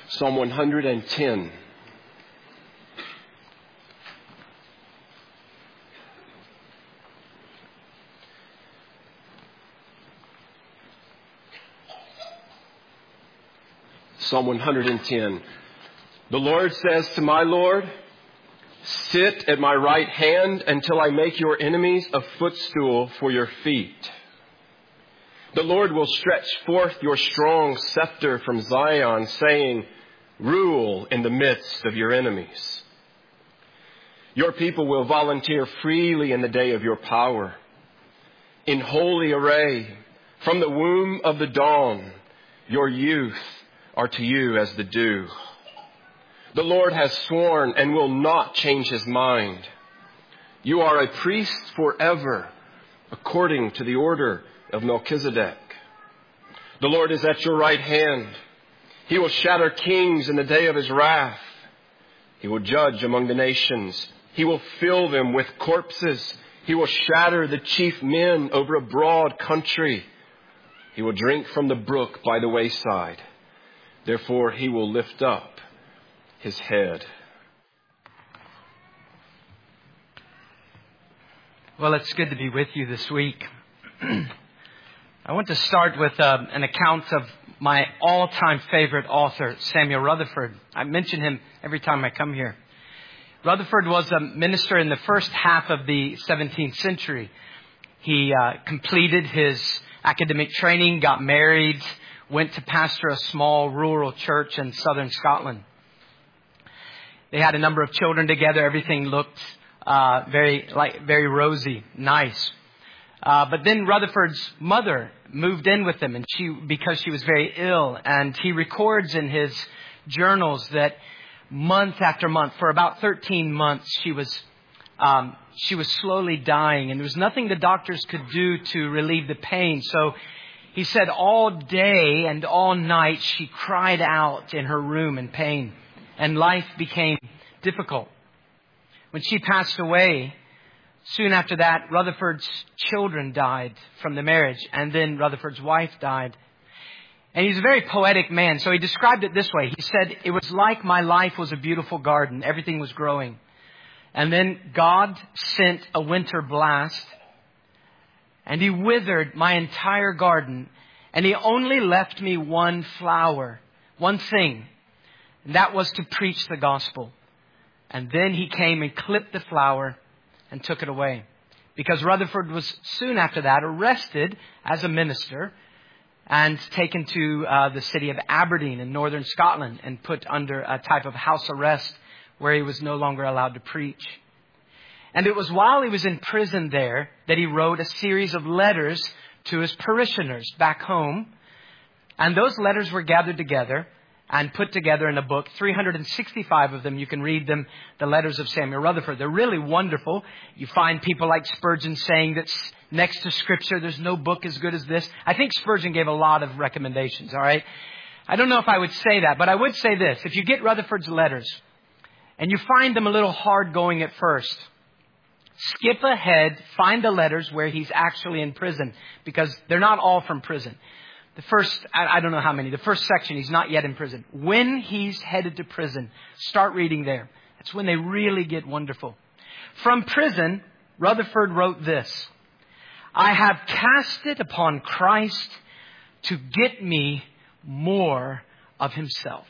Psalm 110. Psalm 110. The Lord says to my Lord, sit at my right hand until I make your enemies a footstool for your feet. The Lord will stretch forth your strong scepter from Zion, saying, rule in the midst of your enemies. Your people will volunteer freely in the day of your power. In holy array, from the womb of the dawn, your youth are to you as the dew. The Lord has sworn and will not change his mind. You are a priest forever, according to the order of Melchizedek. The Lord is at your right hand. He will shatter kings in the day of his wrath. He will judge among the nations. He will fill them with corpses. He will shatter the chief men over a broad country. He will drink from the brook by the wayside. Therefore, he will lift up his head. Well, it's good to be with you this week. I want to start with an account of my all-time favorite author, Samuel Rutherford. I mention him every time I come here. Rutherford was a minister in the first half of the 17th century. He completed his academic training, got married, went to pastor a small rural church in southern Scotland. They had a number of children together. Everything looked very rosy, nice. But then Rutherford's mother moved in with them, and because she was very ill. And he records in his journals that month after month, for about 13 months, she was slowly dying, and there was nothing the doctors could do to relieve the pain. So he said all day and all night she cried out in her room in pain, and life became difficult. When she passed away, soon after that, Rutherford's children died from the marriage, and then Rutherford's wife died. And he's a very poetic man, so he described it this way. He said, it was like my life was a beautiful garden. Everything was growing. And then God sent a winter blast, and he withered my entire garden, and he only left me one flower, one thing, and that was to preach the gospel. And then he came and clipped the flower and took it away. Because Rutherford was soon after that arrested as a minister and taken to the city of Aberdeen in northern Scotland and put under a type of house arrest where he was no longer allowed to preach. And it was while he was in prison there that he wrote a series of letters to his parishioners back home. And those letters were gathered together and put together in a book, 365 of them. You can read them, the letters of Samuel Rutherford. They're really wonderful. You find people like Spurgeon saying that next to Scripture, there's no book as good as this. I think Spurgeon gave a lot of recommendations, all right? I don't know if I would say that, but I would say this. If you get Rutherford's letters and you find them a little hard going at first, skip ahead, find the letters where he's actually in prison, because they're not all from prison. The first, I don't know how many, the first section, he's not yet in prison. When he's headed to prison, start reading there. That's when they really get wonderful. From prison, Rutherford wrote this: I have cast it upon Christ to get me more of himself.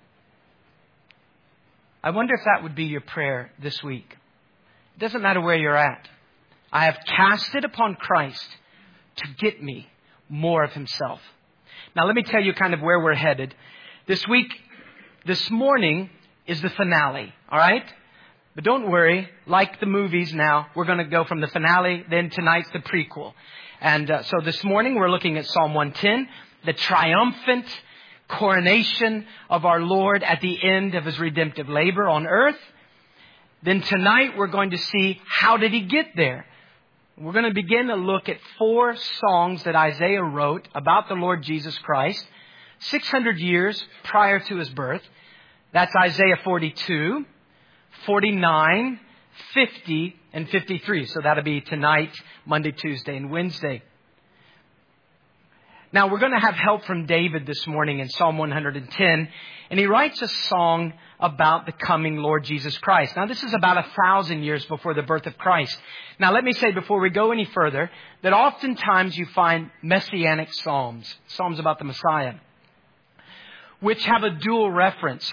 I wonder if that would be your prayer this week. It doesn't matter where you're at. I have cast it upon Christ to get me more of himself. Now, let me tell you kind of where we're headed. This morning is the finale, all right? But don't worry, like the movies now, we're going to go from the finale, then tonight's the prequel. And so this morning we're looking at Psalm 110, the triumphant coronation of our Lord at the end of his redemptive labor on earth. Then tonight we're going to see, how did he get there? We're going to begin to look at 4 songs that Isaiah wrote about the Lord Jesus Christ 600 years prior to his birth. That's Isaiah 42, 49, 50, and 53. So that'll be tonight, Monday, Tuesday, and Wednesday. Now, we're going to have help from David this morning in Psalm 110. And he writes a song about the coming Lord Jesus Christ. Now, this is about 1,000 years before the birth of Christ. Now, let me say before we go any further that oftentimes you find messianic psalms, psalms about the Messiah, which have a dual reference.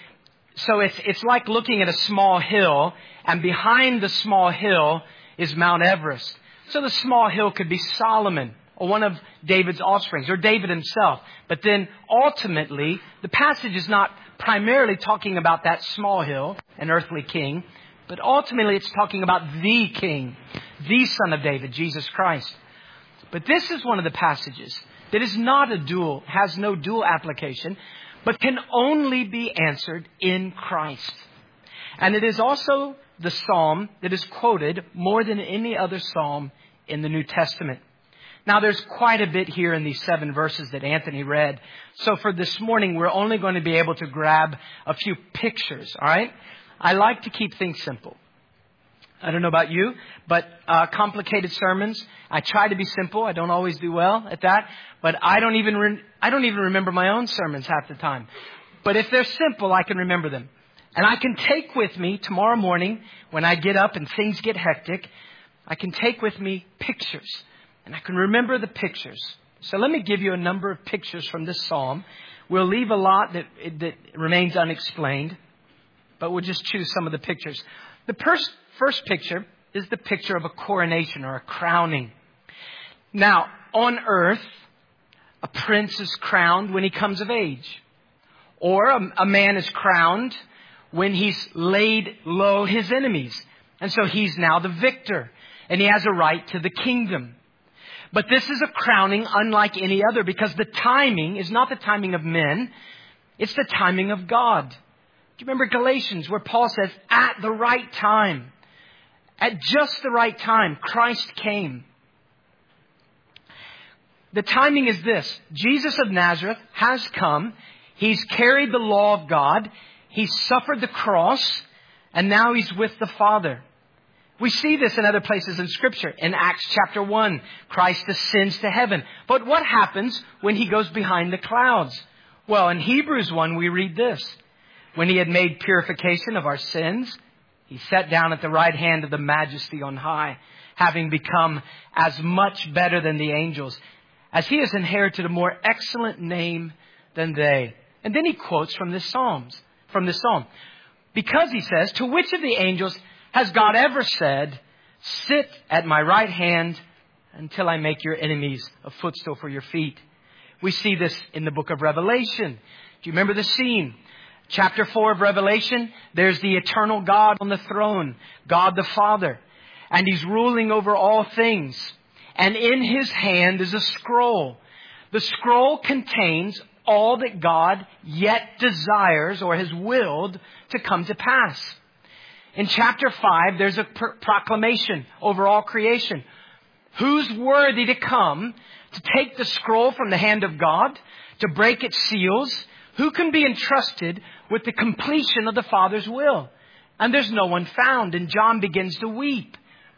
So it's like looking at a small hill, and behind the small hill is Mount Everest. So the small hill could be Solomon, or one of David's offsprings, or David himself. But then ultimately, the passage is not primarily talking about that small hill, an earthly king, but ultimately it's talking about the king, the Son of David, Jesus Christ. But this is one of the passages that is not a dual, has no dual application, but can only be answered in Christ. And it is also the psalm that is quoted more than any other psalm in the New Testament. Now, there's quite a bit here in these 7 verses that Anthony read. So for this morning, we're only going to be able to grab a few pictures, all right? I like to keep things simple. I don't know about you, but complicated sermons, I try to be simple. I don't always do well at that, but I don't even remember my own sermons half the time. But if they're simple, I can remember them. And I can take with me tomorrow morning when I get up and things get hectic, I can take with me pictures. And I can remember the pictures. So let me give you a number of pictures from this psalm. We'll leave a lot that remains unexplained, but we'll just choose some of the pictures. The first picture is the picture of a coronation or a crowning. Now, on earth, a prince is crowned when he comes of age. Or a man is crowned when he's laid low his enemies. And so he's now the victor. And he has a right to the kingdom. But this is a crowning unlike any other because the timing is not the timing of men. It's the timing of God. Do you remember Galatians where Paul says, at the right time, at just the right time, Christ came. The timing is this. Jesus of Nazareth has come. He's carried the law of God. He's suffered the cross. And now he's with the Father. We see this in other places in Scripture. In Acts chapter 1, Christ ascends to heaven. But what happens when he goes behind the clouds? Well, in Hebrews 1, we read this. When he had made purification of our sins, he sat down at the right hand of the Majesty on high, having become as much better than the angels, as he has inherited a more excellent name than they. And then he quotes from this psalm. Because he says, to which of the angels has God ever said, sit at my right hand until I make your enemies a footstool for your feet? We see this in the book of Revelation. Do you remember the scene? Chapter 4 of Revelation, there's the eternal God on the throne, God the Father. And he's ruling over all things. And in his hand is a scroll. The scroll contains all that God yet desires or has willed to come to pass. In chapter 5, there's a proclamation over all creation. Who's worthy to come to take the scroll from the hand of God, to break its seals? Who can be entrusted with the completion of the Father's will? And there's no one found. And John begins to weep.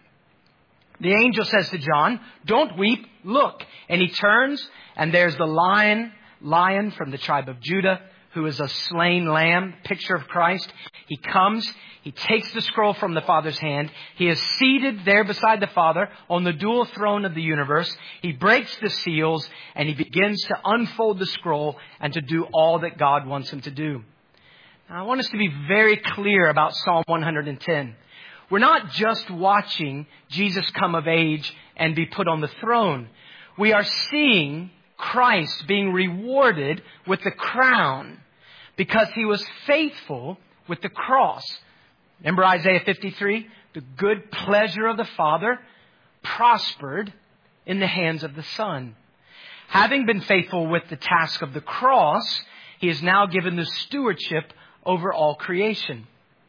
The angel says to John, don't weep, look. And he turns, and there's the lion from the tribe of Judah, who is a slain lamb, picture of Christ. He comes, he takes the scroll from the Father's hand. He is seated there beside the Father on the dual throne of the universe. He breaks the seals and he begins to unfold the scroll and to do all that God wants him to do. Now, I want us to be very clear about Psalm 110. We're not just watching Jesus come of age and be put on the throne. We are seeing Christ being rewarded with the crown because he was faithful with the cross. Remember Isaiah 53? The good pleasure of the Father prospered in the hands of the Son. Having been faithful with the task of the cross, he is now given the stewardship over all creation.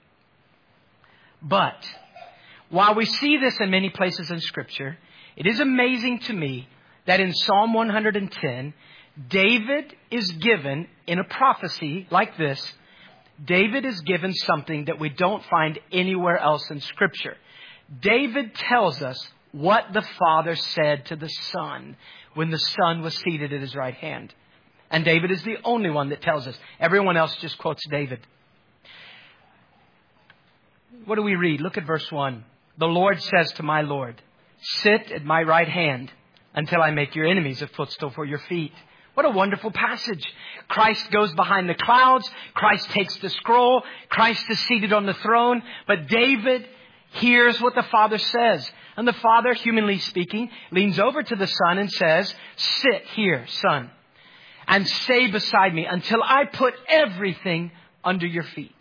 But while we see this in many places in Scripture, it is amazing to me that in Psalm 110, David is given in a prophecy like this. David is given something that we don't find anywhere else in Scripture. David tells us what the Father said to the Son when the Son was seated at His right hand. And David is the only one that tells us. Everyone else just quotes David. What do we read? Look at verse 1. The Lord says to my Lord, sit at my right hand until I make your enemies a footstool for your feet. What a wonderful passage. Christ goes behind the clouds. Christ takes the scroll. Christ is seated on the throne. But David hears what the Father says. And the Father, humanly speaking, leans over to the Son and says, sit here, Son, and stay beside me until I put everything under your feet.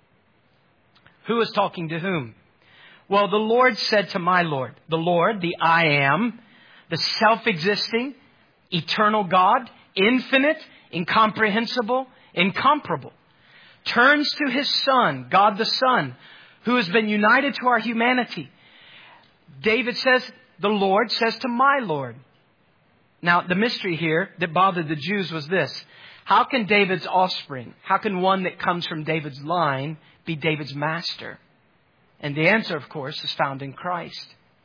Who is talking to whom? Well, the Lord said to my Lord, the Lord, the I am, the self-existing, eternal God, infinite, incomprehensible, incomparable, turns to His Son, God the Son, who has been united to our humanity. David says, the Lord says to my Lord. Now, the mystery here that bothered the Jews was this. How can David's offspring, how can one that comes from David's line be David's master? And the answer, of course, is found in Christ.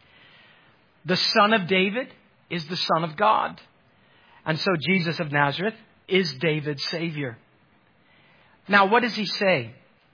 The Son of David is the Son of God. And so Jesus of Nazareth is David's Savior. Now, what does He say?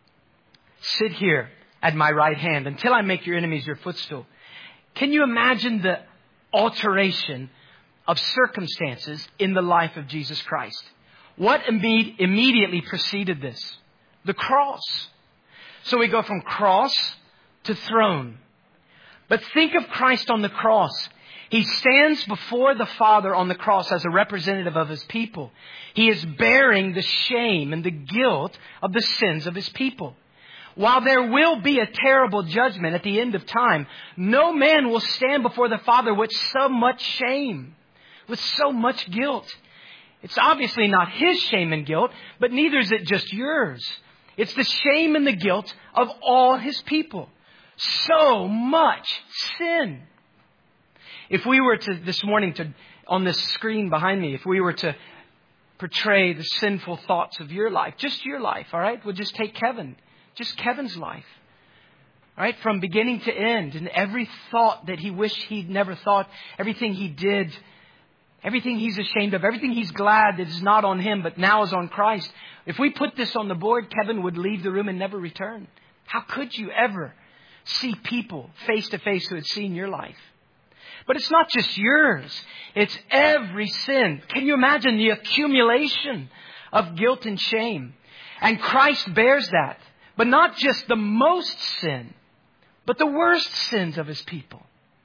Sit here at my right hand until I make your enemies your footstool. Can you imagine the alteration of circumstances in the life of Jesus Christ? What immediately preceded this? The cross. So we go from cross to throne. But think of Christ on the cross. He stands before the Father on the cross as a representative of His people. He is bearing the shame and the guilt of the sins of His people. While there will be a terrible judgment at the end of time, no man will stand before the Father with so much shame, with so much guilt. It's obviously not His shame and guilt, but neither is it just yours. It's the shame and the guilt of all His people. So much sin. If we were to, this morning, on this screen behind me, if we were to portray the sinful thoughts of your life, just your life, all right? We'll just take Kevin. Just Kevin's life. All right? From beginning to end. And every thought that he wished he'd never thought. Everything he did. Everything he's ashamed of. Everything he's glad that is not on him but now is on Christ. If we put this on the board, Kevin would leave the room and never return. How could you ever see people face to face who had seen your life? But it's not just yours. It's every sin. Can you imagine the accumulation of guilt and shame? And Christ bears that. But not just the most sin, but the worst sins of His people.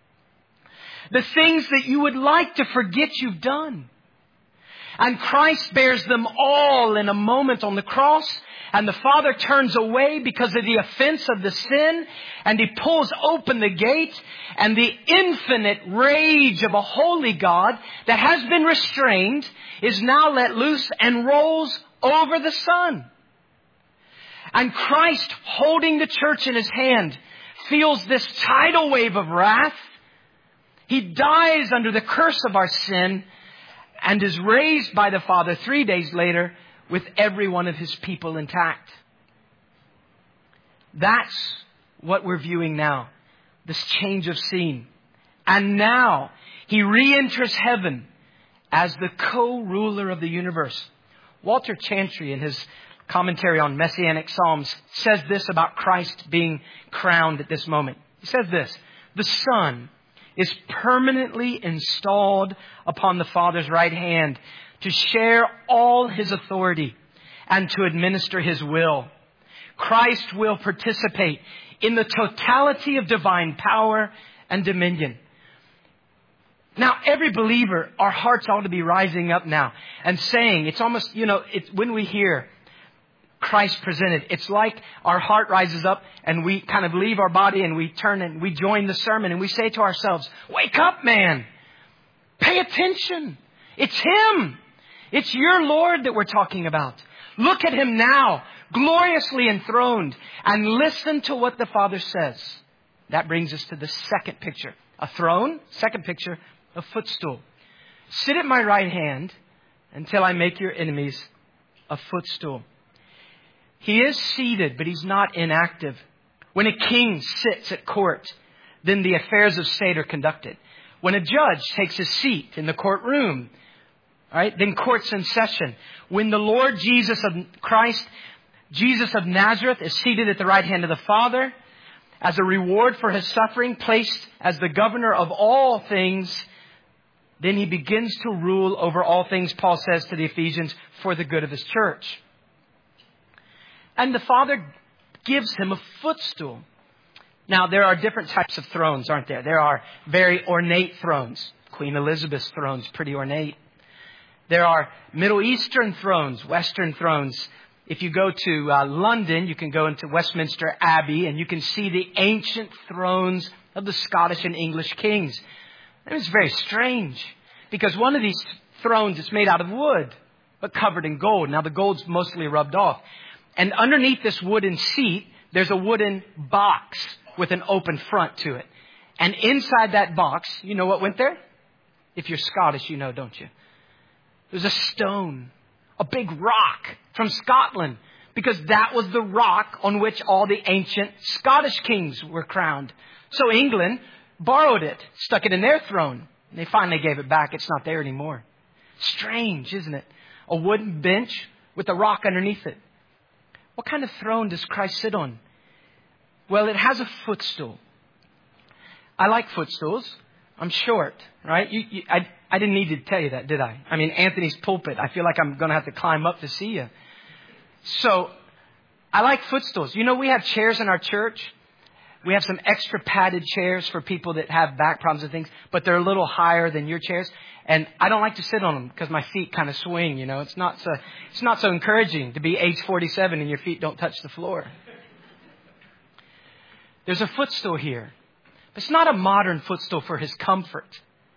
The things that you would like to forget you've done. And Christ bears them all in a moment on the cross. And the Father turns away because of the offense of the sin. And He pulls open the gate. And the infinite rage of a holy God that has been restrained is now let loose and rolls over the Son. And Christ, holding the church in His hand, feels this tidal wave of wrath. He dies under the curse of our sin and is raised by the Father 3 days later with every one of His people intact. That's what we're viewing now. This change of scene. And now He re-enters heaven as the co-ruler of the universe. Walter Chantry, in his commentary on Messianic Psalms, says this about Christ being crowned at this moment. He says this: the Son is permanently installed upon the Father's right hand to share all His authority and to administer His will. Christ will participate in the totality of divine power and dominion. Now, every believer, our hearts ought to be rising up now and saying, it's almost, when we hear Christ presented, it's like our heart rises up and we kind of leave our body and we turn and we join the sermon and we say to ourselves, wake up, man. Pay attention. It's Him. It's your Lord that we're talking about. Look at Him now, gloriously enthroned, and listen to what the Father says. That brings us to the second picture. A throne. Second picture, a footstool. Sit at my right hand until I make your enemies a footstool. He is seated, but He's not inactive. When a king sits at court, then the affairs of state are conducted. when a judge takes his seat in the courtroom. All right, then court's in session. When the Lord Jesus of Christ, Jesus of Nazareth, is seated at the right hand of the Father, as a reward for his suffering, placed as the governor of all things, then he begins to rule over all things, Paul says to the Ephesians, for the good of his church. And the Father gives him a footstool. Now, there are different types of thrones, aren't there? There are very ornate thrones. Queen Elizabeth's throne's pretty ornate. There are Middle Eastern thrones, Western thrones. If you go to London, you can go into Westminster Abbey and you can see the ancient thrones of the Scottish and English kings. And it's very strange because one of these thrones is made out of wood, but covered in gold. Now, the gold's mostly rubbed off. And underneath this wooden seat, there's a wooden box with an open front to it. And inside that box, you know what went there? If you're Scottish, you know, don't you? There's a stone, a big rock from Scotland, because that was the rock on which all the ancient Scottish kings were crowned. So England borrowed it, stuck it in their throne. And they finally gave it back. It's not there anymore. Strange, isn't it? A wooden bench with a rock underneath it. What kind of throne does Christ sit on? Well, it has a footstool. I like footstools. I'm short, right? I didn't need to tell you that, did I? I mean, Anthony's pulpit. I feel like I'm going to have to climb up to see you. So, I like footstools. You know, we have chairs in our church. We have some extra padded chairs for people that have back problems and things, but they're a little higher than your chairs. And I don't like to sit on them because my feet kind of swing, you know. It's not so encouraging to be age 47 and your feet don't touch the floor. There's a footstool here. But it's not a modern footstool for his comfort.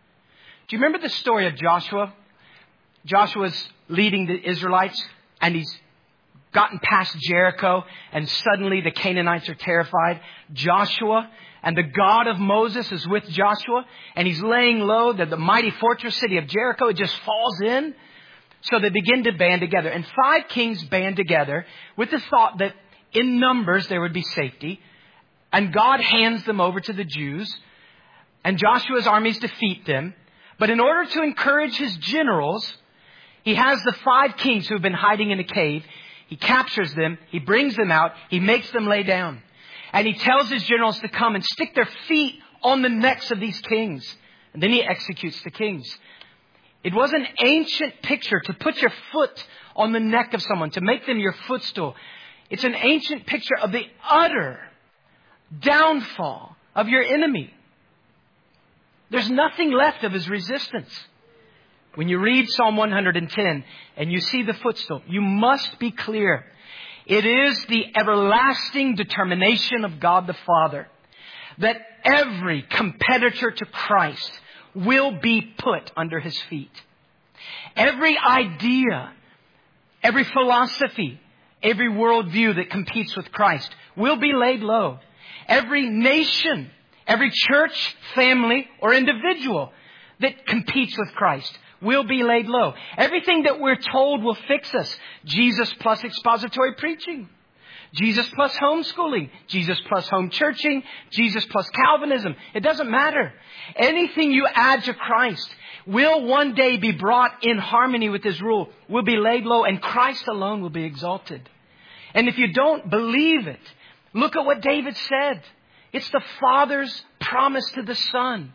Do you remember the story of Joshua? Joshua's leading the Israelites and he's gotten past Jericho and suddenly the Canaanites are terrified. Joshua and the God of Moses is with Joshua and he's laying low that the mighty fortress city of Jericho, it just falls in. So they begin to band together. And 5 kings band together with the thought that in numbers there would be safety. And God hands them over to the Jews. And Joshua's armies defeat them. But in order to encourage his generals, he has the 5 kings who have been hiding in a cave. He captures them. He brings them out. He makes them lay down. And he tells his generals to come and stick their feet on the necks of these kings. And then he executes the kings. It was an ancient picture to put your foot on the neck of someone, to make them your footstool. It's an ancient picture of the utter downfall of your enemy. There's nothing left of his resistance. When you read Psalm 110 and you see the footstool, you must be clear. It is the everlasting determination of God the Father that every competitor to Christ will be put under his feet. Every idea, every philosophy, every worldview that competes with Christ will be laid low. Every nation, every church, family, or individual that competes with Christ will be laid low. Everything that we're told will fix us. Jesus plus expository preaching. Jesus plus homeschooling. Jesus plus home churching. Jesus plus Calvinism. It doesn't matter. Anything you add to Christ will one day be brought in harmony with His rule, will be laid low, and Christ alone will be exalted. And if you don't believe it, look at what David said. It's the Father's promise to the Son.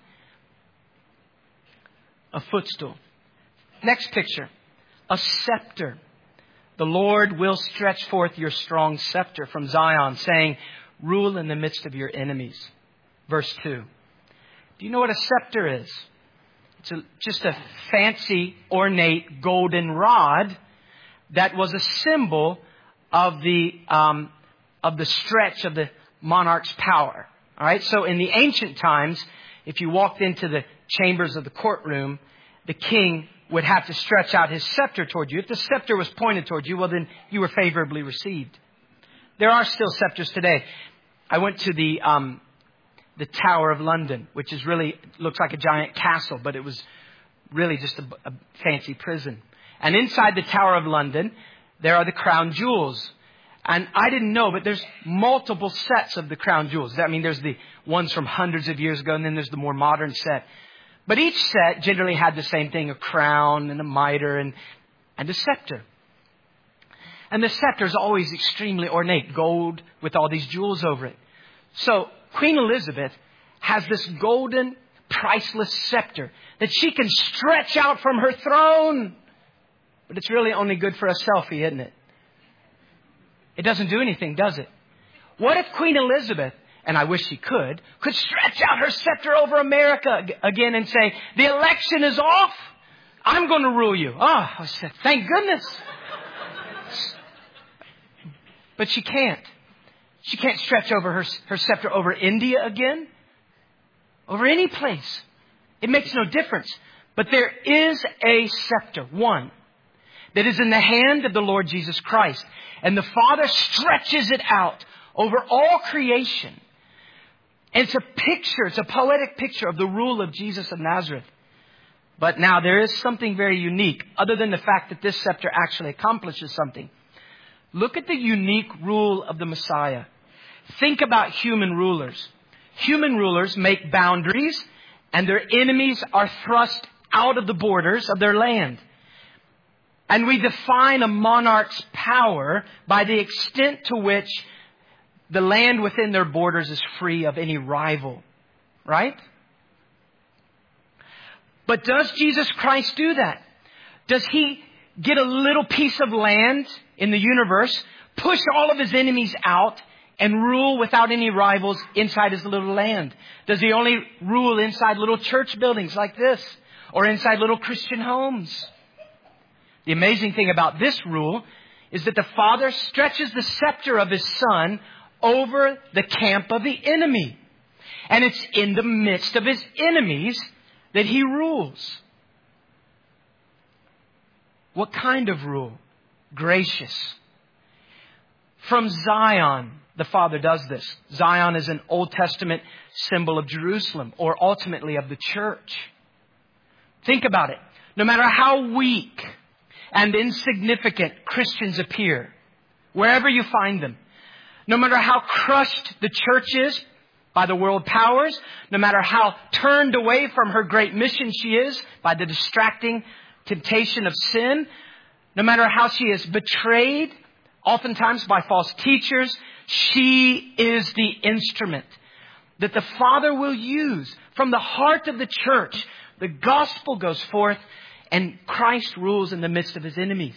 A footstool. Next picture. A scepter. The Lord will stretch forth your strong scepter from Zion, saying, rule in the midst of your enemies. Verse 2. Do you know what a scepter is? It's just a fancy, ornate golden rod that was a symbol of the stretch of the monarch's power. All right. So in the ancient times, if you walked into the chambers of the courtroom, the king would have to stretch out his scepter toward you. If the scepter was pointed toward you, well, then you were favorably received. There are still scepters today. I went to the Tower of London, which is really looks like a giant castle, but it was really just a fancy prison. And inside the Tower of London, there are the crown jewels. And I didn't know, but there's multiple sets of the crown jewels. I mean, there's the ones from hundreds of years ago, and then there's the more modern set. But each set generally had the same thing, a crown and a mitre and a scepter. And the scepter is always extremely ornate, gold with all these jewels over it. So Queen Elizabeth has this golden, priceless scepter that she can stretch out from her throne. But it's really only good for a selfie, isn't it? It doesn't do anything, does it? What if Queen Elizabeth, and I wish she could stretch out her scepter over America again and say, the election is off. I'm going to rule you. Oh, I said, thank goodness. But she can't. She can't stretch over her scepter over India again. Over any place. It makes no difference. But there is a scepter, one, that is in the hand of the Lord Jesus Christ. And the Father stretches it out over all creation. And it's a picture, it's a poetic picture of the rule of Jesus of Nazareth. But now there is something very unique, other than the fact that this scepter actually accomplishes something. Look at the unique rule of the Messiah. Think about human rulers. Human rulers make boundaries, and their enemies are thrust out of the borders of their land. And we define a monarch's power by the extent to which the land within their borders is free of any rival. Right? But does Jesus Christ do that? Does He get a little piece of land in the universe, push all of His enemies out, and rule without any rivals inside His little land? Does He only rule inside little church buildings like this? Or inside little Christian homes? The amazing thing about this rule is that the Father stretches the scepter of His Son over the camp of the enemy. And it's in the midst of His enemies that He rules. What kind of rule? Gracious. From Zion, the Father does this. Zion is an Old Testament symbol of Jerusalem, or ultimately of the church. Think about it. No matter how weak and insignificant Christians appear, wherever you find them, no matter how crushed the church is by the world powers, no matter how turned away from her great mission she is by the distracting temptation of sin, no matter how she is betrayed, oftentimes by false teachers, she is the instrument that the Father will use. From the heart of the church, the gospel goes forth and Christ rules in the midst of His enemies.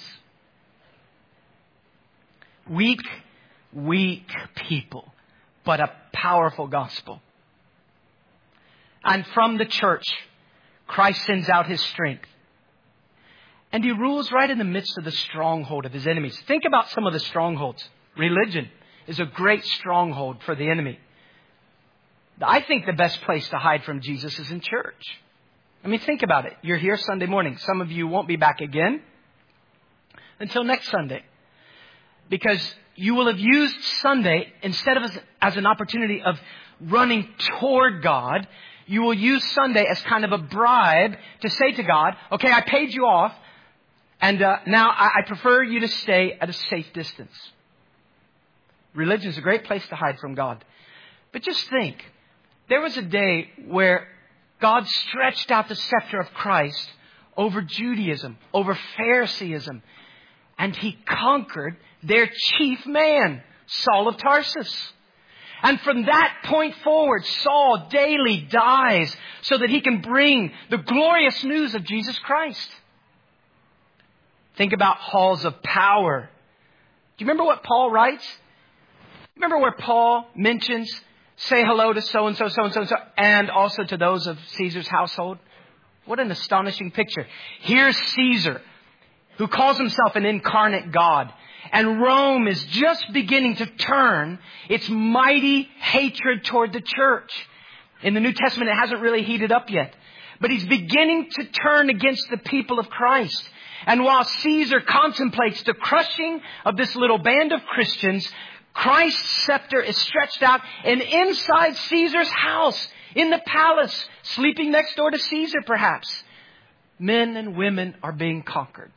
Weak people, but a powerful gospel. And from the church, Christ sends out His strength. And He rules right in the midst of the stronghold of His enemies. Think about some of the strongholds. Religion is a great stronghold for the enemy. I think the best place to hide from Jesus is in church. I mean, think about it. You're here Sunday morning. Some of you won't be back again until next Sunday. Because you will have used Sunday, instead of as an opportunity of running toward God, you will use Sunday as kind of a bribe to say to God, okay, I paid you off, and now I prefer you to stay at a safe distance. Religion is a great place to hide from God. But just think, there was a day where God stretched out the scepter of Christ over Judaism, over Phariseeism, and He conquered their chief man, Saul of Tarsus. And from that point forward, Saul daily dies so that he can bring the glorious news of Jesus Christ. Think about halls of power. Do you remember what Paul writes? Remember where Paul mentions, say hello to so-and-so, so-and-so, so, and also to those of Caesar's household? What an astonishing picture. Here's Caesar, who calls himself an incarnate God. And Rome is just beginning to turn its mighty hatred toward the church. In the New Testament, it hasn't really heated up yet. But he's beginning to turn against the people of Christ. And while Caesar contemplates the crushing of this little band of Christians, Christ's scepter is stretched out, and inside Caesar's house, in the palace, sleeping next door to Caesar perhaps, men and women are being conquered.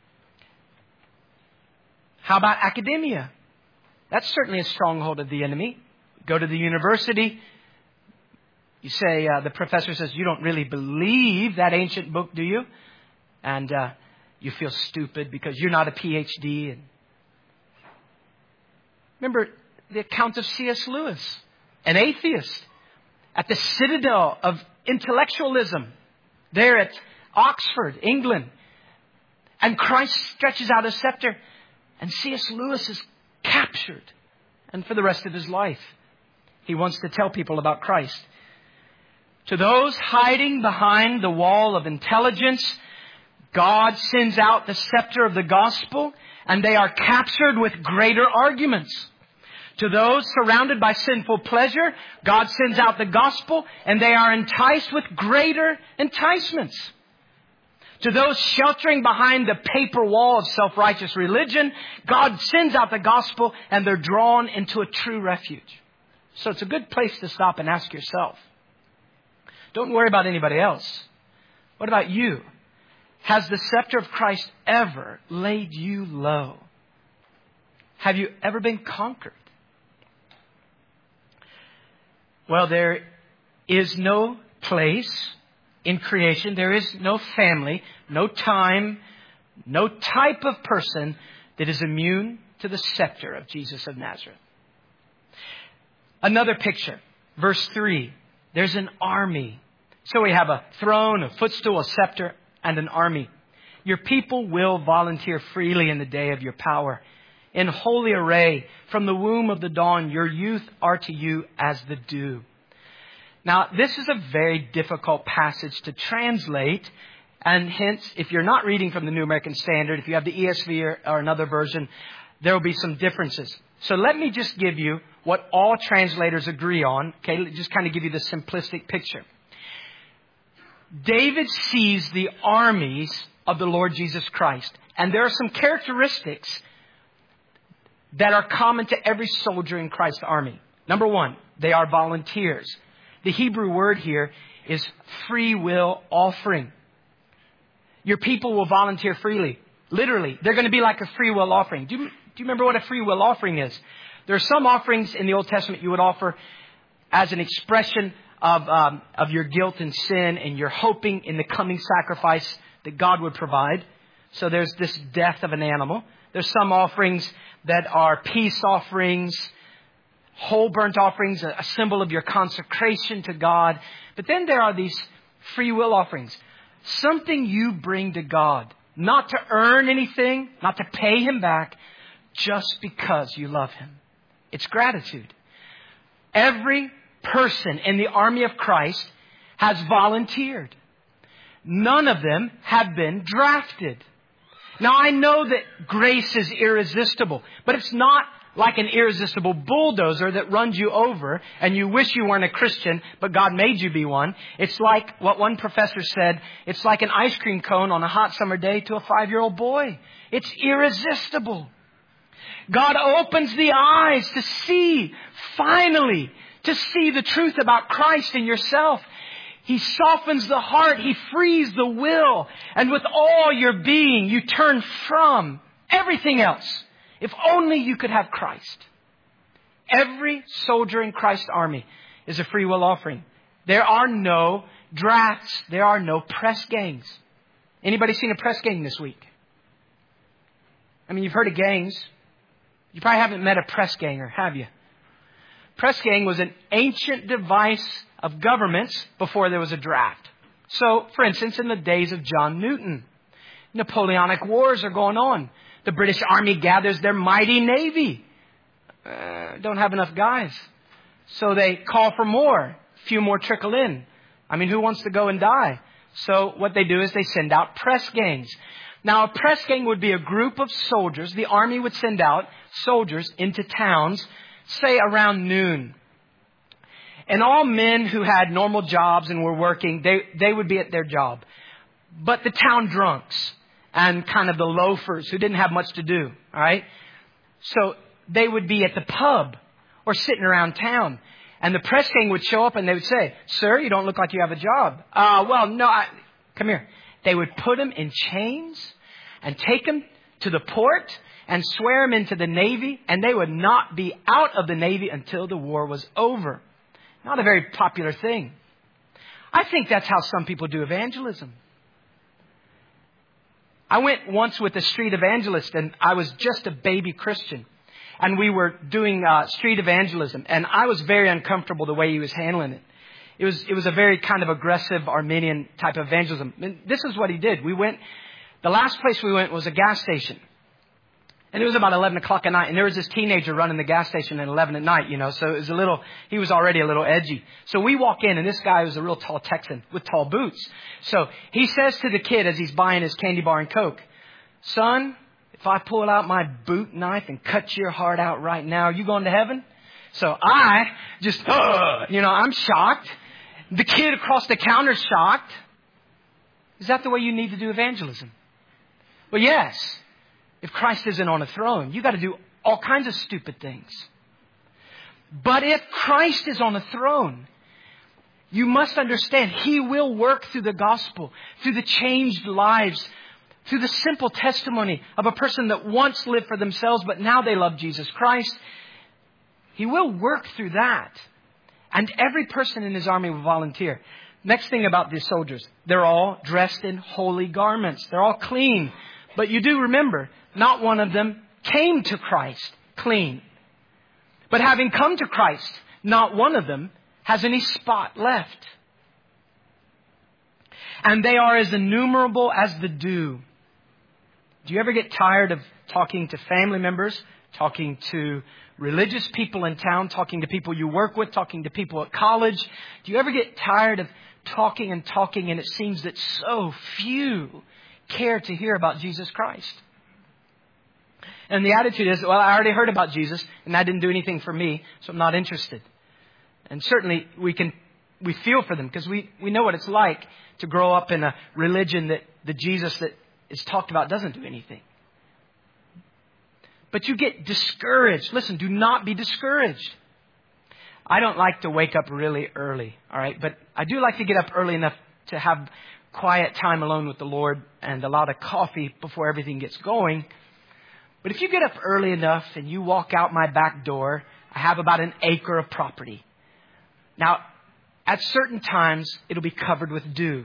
How about academia? That's certainly a stronghold of the enemy. Go to the university, You say, the professor says, you don't really believe that ancient book, do you? And you feel stupid because you're not a PhD. And remember the account of C.S. Lewis, an atheist, at the citadel of intellectualism there at Oxford, England. And Christ stretches out a scepter, and C.S. Lewis is captured. And for the rest of his life, he wants to tell people about Christ. To those hiding behind the wall of intelligence, God sends out the scepter of the gospel, and they are captured with greater arguments. To those surrounded by sinful pleasure, God sends out the gospel, and they are enticed with greater enticements. To those sheltering behind the paper wall of self-righteous religion, God sends out the gospel, and they're drawn into a true refuge. So it's a good place to stop and ask yourself. Don't worry about anybody else. What about you? Has the scepter of Christ ever laid you low? Have you ever been conquered? Well, there is no place in creation, there is no family, no time, no type of person that is immune to the scepter of Jesus of Nazareth. Another picture, verse 3. There's an army. So we have a throne, a footstool, a scepter, and an army. Your people will volunteer freely in the day of your power. In holy array, from the womb of the dawn, your youth are to you as the dew. Now, this is a very difficult passage to translate. And hence, if you're not reading from the New American Standard, if you have the ESV or another version, there will be some differences. So let me just give you what all translators agree on. Okay, just kind of give you the simplistic picture. David sees the armies of the Lord Jesus Christ. And there are some characteristics that are common to every soldier in Christ's army. Number one, they are volunteers. The Hebrew word here is free will offering. Your people will volunteer freely. Literally, they're going to be like a free will offering. Do you remember what a free will offering is? There are some offerings in the Old Testament you would offer as an expression of your guilt and sin, and you're hoping in the coming sacrifice that God would provide. So there's this death of an animal. There's some offerings that are peace offerings, whole burnt offerings, a symbol of your consecration to God. But then there are these free will offerings. Something you bring to God, not to earn anything, not to pay Him back, just because you love Him. It's gratitude. Every person in the army of Christ has volunteered. None of them have been drafted. Now, I know that grace is irresistible, but it's not like an irresistible bulldozer that runs you over and you wish you weren't a Christian, but God made you be one. It's like what one professor said, it's like an ice cream cone on a hot summer day to a 5-year-old boy. It's irresistible. God opens the eyes to see, finally, to see the truth about Christ in yourself. He softens the heart. He frees the will. And with all your being, you turn from everything else. If only you could have Christ. Every soldier in Christ's army is a free will offering. There are no drafts. There are no press gangs. Anybody seen a press gang this week? I mean, you've heard of gangs. You probably haven't met a press ganger, have you? Press gang was an ancient device of governments before there was a draft. So, for instance, in the days of John Newton, Napoleonic wars are going on. The British Army gathers their mighty navy. Don't have enough guys. So they call for more. A few more trickle in. I mean, who wants to go and die? So what they do is they send out press gangs. Now, a press gang would be a group of soldiers. The army would send out soldiers into towns, say around noon. And all men who had normal jobs and were working, they would be at their job. But the town drunks and kind of the loafers who didn't have much to do, all right? So they would be at the pub or sitting around town. And the press gang would show up and they would say, "Sir, you don't look like you have a job." Come here. They would put him in chains and take him to the port and swear him into the Navy. And they would not be out of the Navy until the war was over. Not a very popular thing. I think that's how some people do evangelism. I went once with a street evangelist, and I was just a baby Christian. And we were doing street evangelism, and I was very uncomfortable the way he was handling it. It was a very kind of aggressive Arminian type of evangelism. And this is what he did. The last place we went was a gas station. And it was about 11 o'clock at night. And there was this teenager running the gas station at 11 at night, So it was he was already a little edgy. So we walk in, and this guy was a real tall Texan with tall boots. So he says to the kid as he's buying his candy bar and Coke, "Son, if I pull out my boot knife and cut your heart out right now, are you going to heaven?" So I just, I'm shocked. The kid across the counter's shocked. Is that the way you need to do evangelism? Well, yes. If Christ isn't on a throne, you got to do all kinds of stupid things. But if Christ is on a throne, you must understand He will work through the gospel, through the changed lives, through the simple testimony of a person that once lived for themselves, but now they love Jesus Christ. He will work through that. And every person in His army will volunteer. Next thing about these soldiers, they're all dressed in holy garments. They're all clean. But you do remember, not one of them came to Christ clean. But having come to Christ, not one of them has any spot left. And they are as innumerable as the dew. Do you ever get tired of talking to family members, talking to religious people in town, talking to people you work with, talking to people at college? Do you ever get tired of talking and it seems that so few care to hear about Jesus Christ? And the attitude is, well, I already heard about Jesus and that didn't do anything for me, so I'm not interested. And certainly we feel for them because we know what it's like to grow up in a religion that the Jesus that is talked about doesn't do anything. But you get discouraged. Listen, do not be discouraged. I don't like to wake up really early, all right? But I do like to get up early enough to have quiet time alone with the Lord and a lot of coffee before everything gets going. But if you get up early enough and you walk out my back door, I have about an acre of property. Now, at certain times, it'll be covered with dew,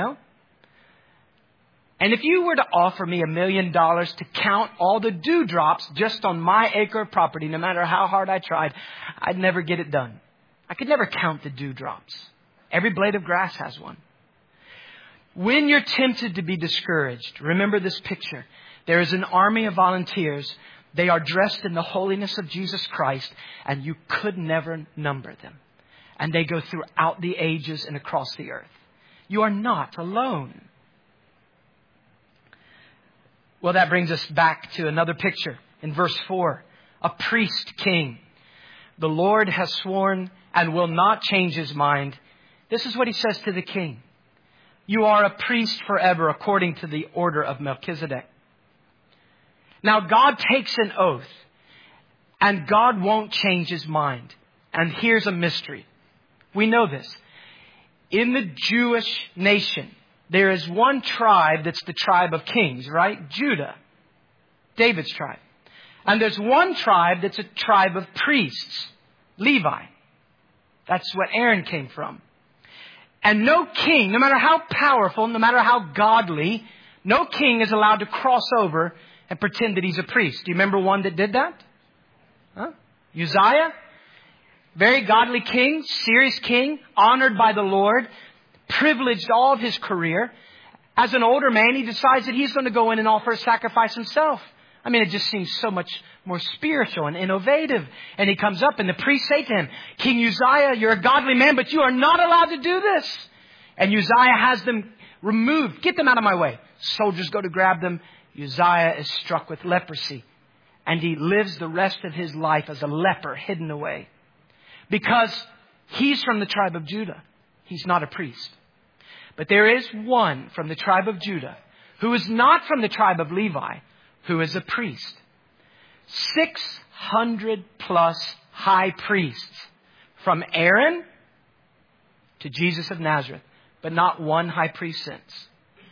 And if you were to offer me $1 million to count all the dewdrops just on my acre of property, no matter how hard I tried, I'd never get it done. I could never count the dewdrops. Every blade of grass has one. When you're tempted to be discouraged, remember this picture. There is an army of volunteers. They are dressed in the holiness of Jesus Christ, and you could never number them. And they go throughout the ages and across the earth. You are not alone. Well, that brings us back to another picture in verse 4. A priest king. The Lord has sworn and will not change His mind. This is what He says to the king. You are a priest forever according to the order of Melchizedek. Now God takes an oath and God won't change His mind. And here's a mystery. We know this. In the Jewish nation, there is one tribe that's the tribe of kings, right? Judah, David's tribe. And there's one tribe that's a tribe of priests, Levi. That's what Aaron came from. And no king, no matter how powerful, no matter how godly, no king is allowed to cross over and pretend that he's a priest. Do you remember one that did that? Uzziah? Very godly king, serious king, honored by the Lord, privileged all of his career. As an older man, he decides that he's going to go in and offer a sacrifice himself. I mean, it just seems so much more spiritual and innovative. And he comes up and the priests say to him, King Uzziah, you're a godly man, but you are not allowed to do this. And Uzziah has them removed. Get them out of my way. Soldiers go to grab them. Uzziah is struck with leprosy. And he lives the rest of his life as a leper hidden away. Because he's from the tribe of Judah. He's not a priest. But there is one from the tribe of Judah who is not from the tribe of Levi, who is a priest. 600 plus high priests from Aaron to Jesus of Nazareth, but not one high priest since.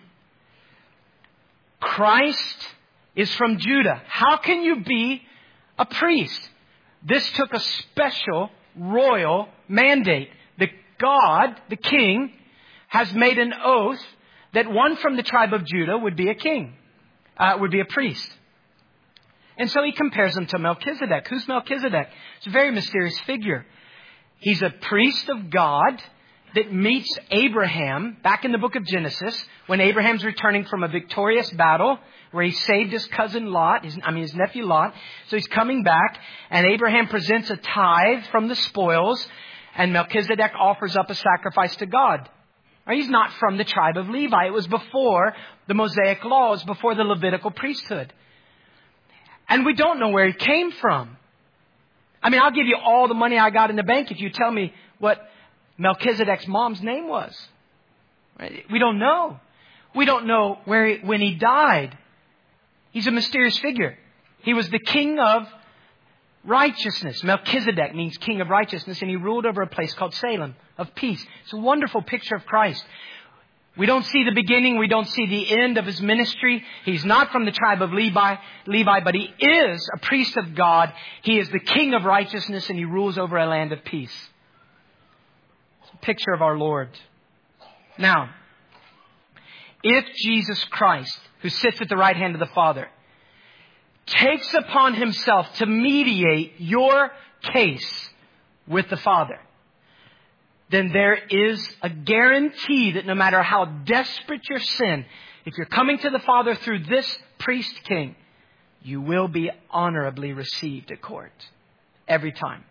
Christ is from Judah. How can you be a priest? This took a special royal mandate. God, the king, has made an oath that one from the tribe of Judah would be a king, would be a priest. And so he compares him to Melchizedek. Who's Melchizedek? It's a very mysterious figure. He's a priest of God that meets Abraham back in the book of Genesis when Abraham's returning from a victorious battle where he saved his cousin Lot, his nephew Lot. So he's coming back and Abraham presents a tithe from the spoils and Melchizedek offers up a sacrifice to God. He's not from the tribe of Levi. It was before the Mosaic laws, before the Levitical priesthood. And we don't know where he came from. I'll give you all the money I got in the bank if you tell me what Melchizedek's mom's name was. Right? We don't know. We don't know when he died. He's a mysterious figure. He was the king of righteousness. Melchizedek means king of righteousness, and he ruled over a place called Salem of peace. It's a wonderful picture of Christ. We don't see the beginning. We don't see the end of his ministry. He's not from the tribe of Levi, but he is a priest of God. He is the king of righteousness, and he rules over a land of peace. It's a picture of our Lord. Now, if Jesus Christ, who sits at the right hand of the Father, takes upon himself to mediate your case with the Father, then there is a guarantee that no matter how desperate your sin, if you're coming to the Father through this priest king, you will be honorably received at court. Every time.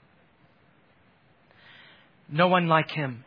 No one like him.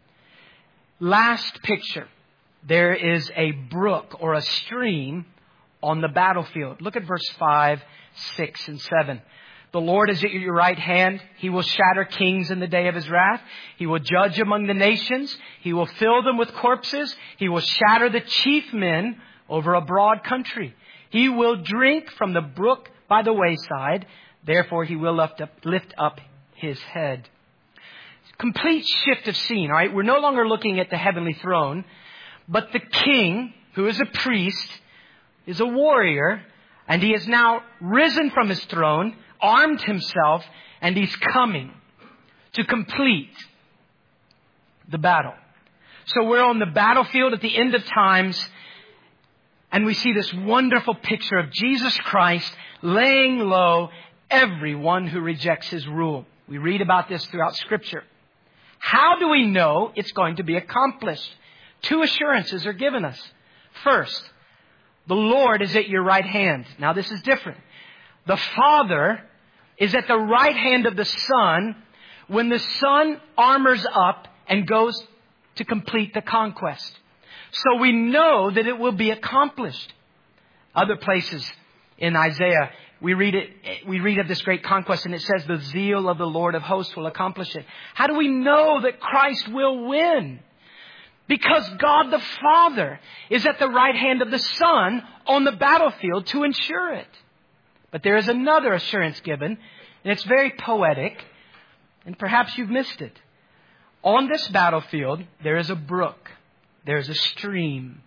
Last picture. There is a brook or a stream on the battlefield. Look at verse 5, 6, and 7. The Lord is at your right hand. He will shatter kings in the day of his wrath. He will judge among the nations. He will fill them with corpses. He will shatter the chief men over a broad country. He will drink from the brook by the wayside. Therefore, he will lift up his head. Complete shift of scene, all right? We're no longer looking at the heavenly throne, but the king, who is a priest, is a warrior, and he has now risen from his throne, armed himself, and he's coming to complete the battle. So we're on the battlefield at the end of times, and we see this wonderful picture of Jesus Christ laying low everyone who rejects his rule. We read about this throughout Scripture. How do we know it's going to be accomplished? Two assurances are given us. First, the Lord is at your right hand. Now this is different. The Father is at the right hand of the Son when the Son armors up and goes to complete the conquest. So we know that it will be accomplished. Other places in Isaiah, we read of this great conquest and it says the zeal of the Lord of hosts will accomplish it. How do we know that Christ will win? Because God the Father is at the right hand of the Son on the battlefield to ensure it. But there is another assurance given, and it's very poetic, and perhaps you've missed it. On this battlefield, there is a brook. There is a stream.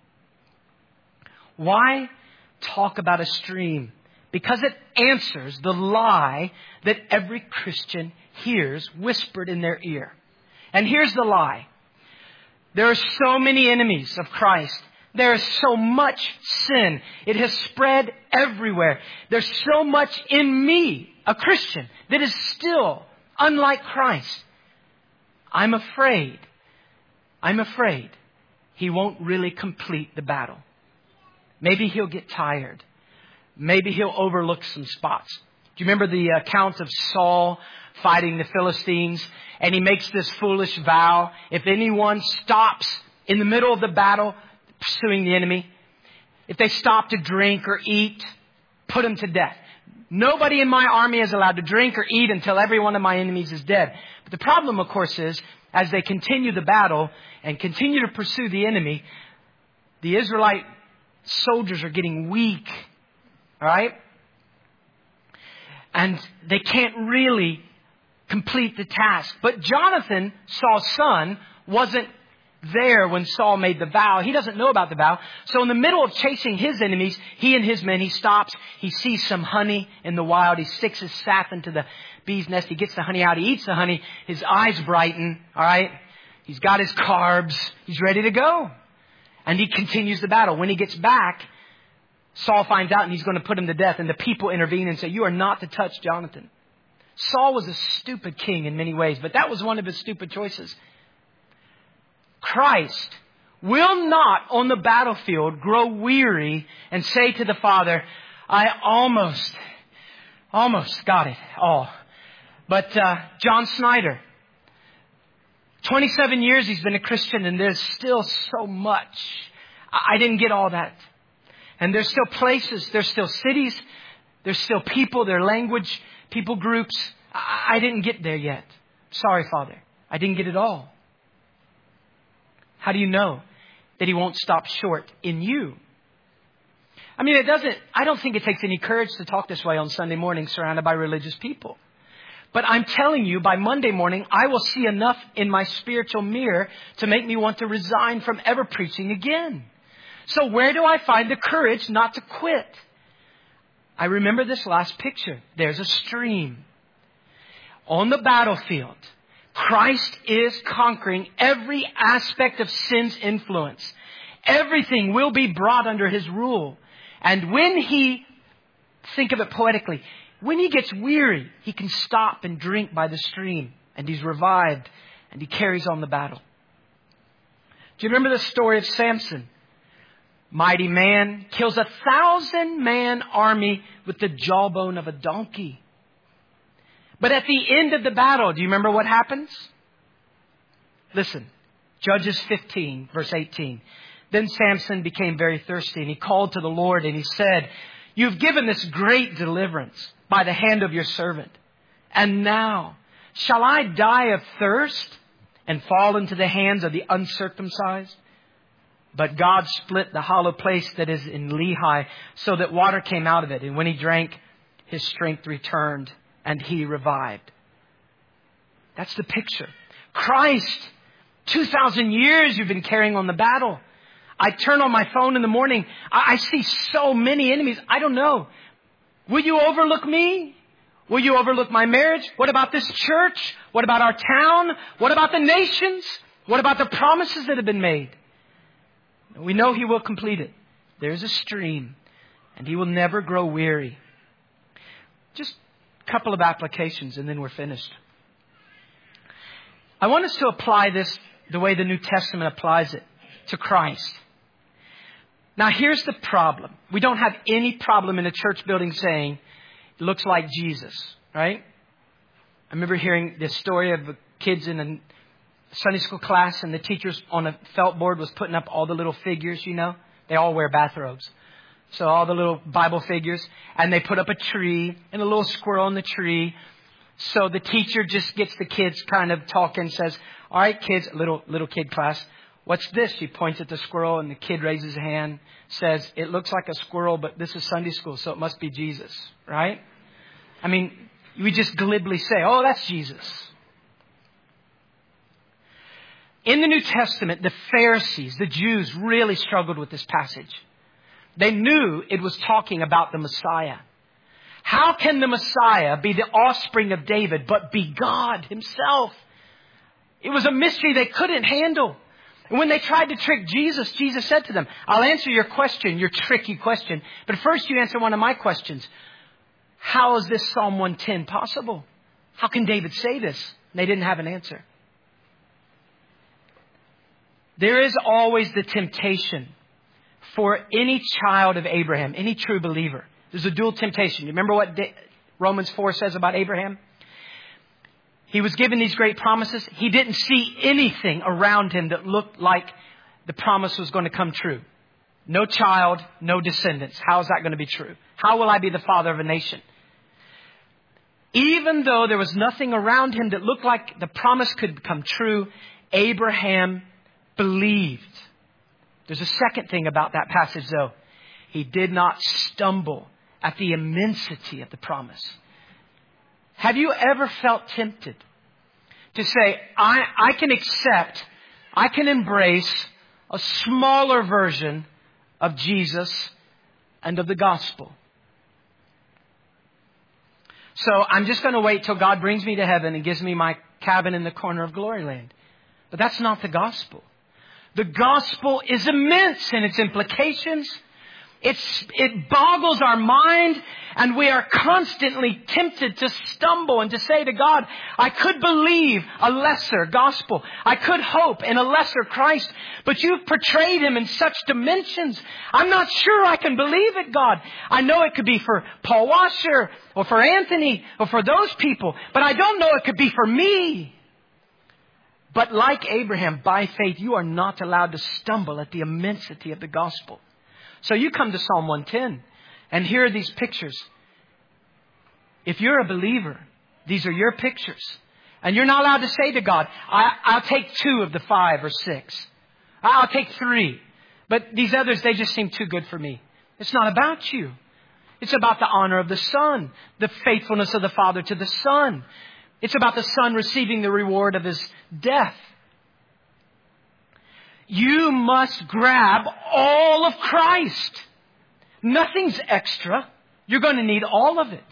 Why talk about a stream? Because it answers the lie that every Christian hears whispered in their ear. And here's the lie. There are so many enemies of Christ. There is so much sin. It has spread everywhere. There's so much in me, a Christian, that is still unlike Christ. I'm afraid he won't really complete the battle. Maybe he'll get tired. Maybe he'll overlook some spots. Do you remember the account of Saul fighting the Philistines? And he makes this foolish vow. If anyone stops in the middle of the battle pursuing the enemy, if they stop to drink or eat, put them to death. Nobody in my army is allowed to drink or eat until every one of my enemies is dead. But the problem, of course, is as they continue the battle and continue to pursue the enemy, the Israelite soldiers are getting weak. All right? And they can't really complete the task. But Jonathan, Saul's son, wasn't there when Saul made the vow. He doesn't know about the vow. So in the middle of chasing his enemies, he and his men, he stops. He sees some honey in the wild. He sticks his staff into the bee's nest. He gets the honey out. He eats the honey. His eyes brighten. All right? He's got his carbs. He's ready to go. And he continues the battle. When he gets back, Saul finds out and he's going to put him to death. And the people intervene and say, you are not to touch Jonathan. Saul was a stupid king in many ways, but that was one of his stupid choices. Christ will not on the battlefield grow weary and say to the Father, I almost got it all. But John Snyder, 27 years he's been a Christian and there's still so much. I didn't get all that. And there's still places, there's still cities, there's still people, their language, people groups. I didn't get there yet. Sorry, Father. I didn't get it all. How do you know that He won't stop short in you? I mean, I don't think it takes any courage to talk this way on Sunday morning surrounded by religious people. But I'm telling you, by Monday morning, I will see enough in my spiritual mirror to make me want to resign from ever preaching again. So where do I find the courage not to quit? I remember this last picture. There's a stream. On the battlefield, Christ is conquering every aspect of sin's influence. Everything will be brought under His rule. And when He, think of it poetically, when He gets weary, He can stop and drink by the stream. And He's revived and He carries on the battle. Do you remember the story of Samson? Mighty man kills 1,000-man army with the jawbone of a donkey. But at the end of the battle, do you remember what happens? Listen, Judges 15, verse 18. Then Samson became very thirsty and he called to the Lord and he said, you've given this great deliverance by the hand of your servant. And now, shall I die of thirst and fall into the hands of the uncircumcised? But God split the hollow place that is in Lehi so that water came out of it. And when he drank, his strength returned and he revived. That's the picture. Christ, 2,000 years you've been carrying on the battle. I turn on my phone in the morning. I see so many enemies. I don't know. Will you overlook me? Will you overlook my marriage? What about this church? What about our town? What about the nations? What about the promises that have been made? We know He will complete it. There's a stream and He will never grow weary. Just a couple of applications and then we're finished. I want us to apply this the way the New Testament applies it to Christ. Now here's the problem. We don't have any problem in a church building saying, it looks like Jesus, right? I remember hearing this story of kids in a Sunday school class and the teachers on a felt board was putting up all the little figures, you know. They all wear bathrobes. So all the little Bible figures. And they put up a tree and a little squirrel in the tree. So the teacher just gets the kids kind of talking and says, all right, kids, little kid class, what's this? She points at the squirrel and the kid raises a hand, says, it looks like a squirrel, but this is Sunday school, so it must be Jesus, right? I mean, we just glibly say, oh, that's Jesus. In the New Testament, the Pharisees, the Jews, really struggled with this passage. They knew it was talking about the Messiah. How can the Messiah be the offspring of David but be God Himself? It was a mystery they couldn't handle. And when they tried to trick Jesus, Jesus said to them, I'll answer your question, your tricky question. But first you answer one of my questions. How is this Psalm 110 possible? How can David say this? And they didn't have an answer. There is always the temptation for any child of Abraham, any true believer. There's a dual temptation. You remember what Romans 4 says about Abraham? He was given these great promises. He didn't see anything around him that looked like the promise was going to come true. No child, no descendants. How is that going to be true? How will I be the father of a nation? Even though there was nothing around him that looked like the promise could come true, Abraham believed. There's a second thing about that passage though. He did not stumble at the immensity of the promise. Have you ever felt tempted to say, I can accept, I can embrace a smaller version of Jesus and of the gospel? So I'm just going to wait till God brings me to heaven and gives me my cabin in the corner of glory land. But that's not the gospel. The gospel is immense in its implications. It boggles our mind, and we are constantly tempted to stumble and to say to God, I could believe a lesser gospel. I could hope in a lesser Christ, but you've portrayed Him in such dimensions. I'm not sure I can believe it, God. I know it could be for Paul Washer or for Anthony or for those people, but I don't know it could be for me. But like Abraham, by faith, you are not allowed to stumble at the immensity of the gospel. So you come to Psalm 110, and here are these pictures. If you're a believer, these are your pictures. And you're not allowed to say to God, I'll take 2 of the 5 or 6. I'll take 3. But these others, they just seem too good for me. It's not about you. It's about the honor of the Son, the faithfulness of the Father to the Son. It's about the Son receiving the reward of His death. You must grab all of Christ. Nothing's extra. You're going to need all of it.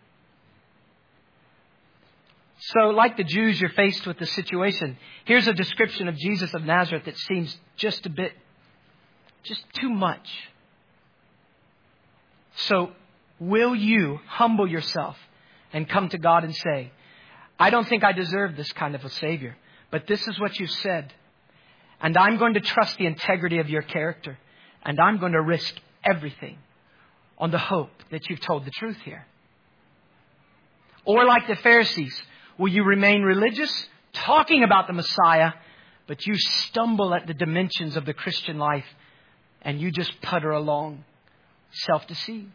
So, like the Jews, you're faced with the situation. Here's a description of Jesus of Nazareth that seems just too much. So, will you humble yourself and come to God and say, I don't think I deserve this kind of a Savior, but this is what you said. And I'm going to trust the integrity of your character. And I'm going to risk everything on the hope that you've told the truth here. Or like the Pharisees, will you remain religious, talking about the Messiah, but you stumble at the dimensions of the Christian life and you just putter along, self-deceived?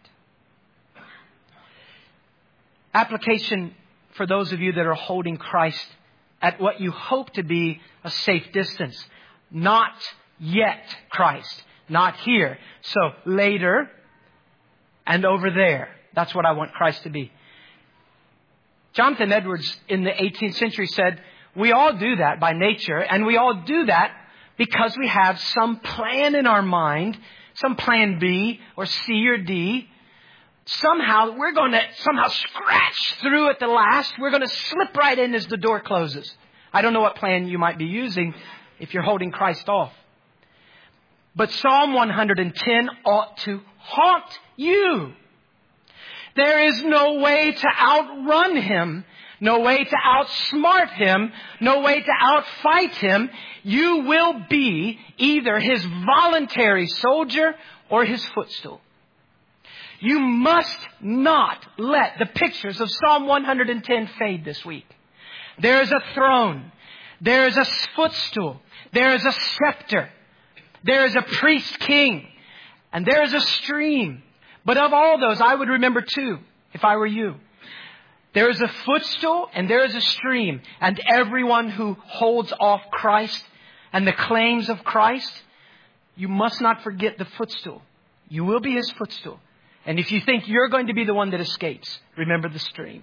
Application for those of you that are holding Christ at what you hope to be a safe distance. Not yet Christ. Not here. So later and over there. That's what I want Christ to be. Jonathan Edwards in the 18th century said, we all do that by nature, and we all do that because we have some plan in our mind, some plan B or C or D. Somehow we're going to scratch through at the last. We're going to slip right in as the door closes. I don't know what plan you might be using if you're holding Christ off. But Psalm 110 ought to haunt you. There is no way to outrun Him, no way to outsmart Him, no way to outfight Him. You will be either His voluntary soldier or His footstool. You must not let the pictures of Psalm 110 fade this week. There is a throne. There is a footstool. There is a scepter. There is a priest king. And there is a stream. But of all those, I would remember 2 if I were you. There is a footstool and there is a stream. And everyone who holds off Christ and the claims of Christ, you must not forget the footstool. You will be His footstool. And if you think you're going to be the one that escapes, remember the stream.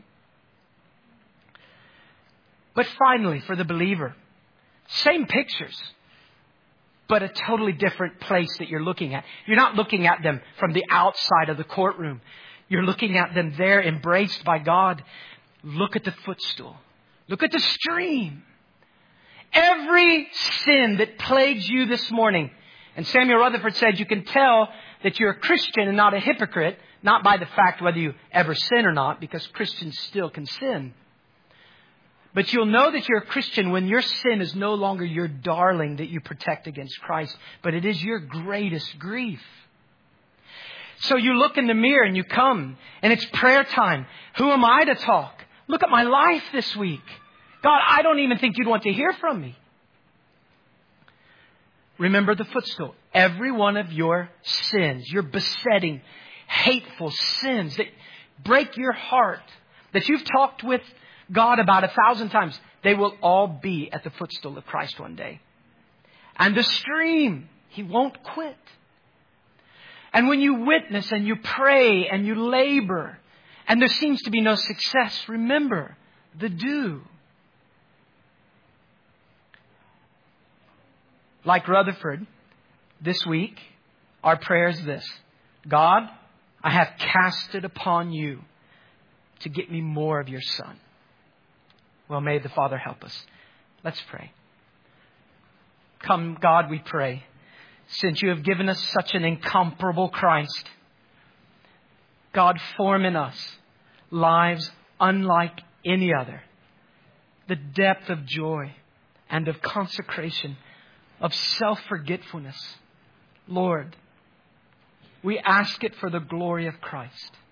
But finally, for the believer, same pictures, but a totally different place that you're looking at. You're not looking at them from the outside of the courtroom. You're looking at them there, embraced by God. Look at the footstool. Look at the stream. Every sin that plagues you this morning. And Samuel Rutherford said you can tell that you're a Christian and not a hypocrite, not by the fact whether you ever sin or not, because Christians still can sin. But you'll know that you're a Christian when your sin is no longer your darling that you protect against Christ, but it is your greatest grief. So you look in the mirror and you come, and it's prayer time. Who am I to talk? Look at my life this week. God, I don't even think you'd want to hear from me. Remember the footstool. Every one of your sins, your besetting, hateful sins that break your heart, that you've talked with God about 1,000 times, they will all be at the footstool of Christ one day. And the stream, He won't quit. And when you witness and you pray and you labor and there seems to be no success, remember the dew. Like Rutherford, this week, our prayer is this: God, I have cast it upon you to get me more of your Son. Well, may the Father help us. Let's pray. Come, God, we pray, since you have given us such an incomparable Christ, God, form in us lives unlike any other. The depth of joy and of consecration, of self-forgetfulness. Lord, we ask it for the glory of Christ.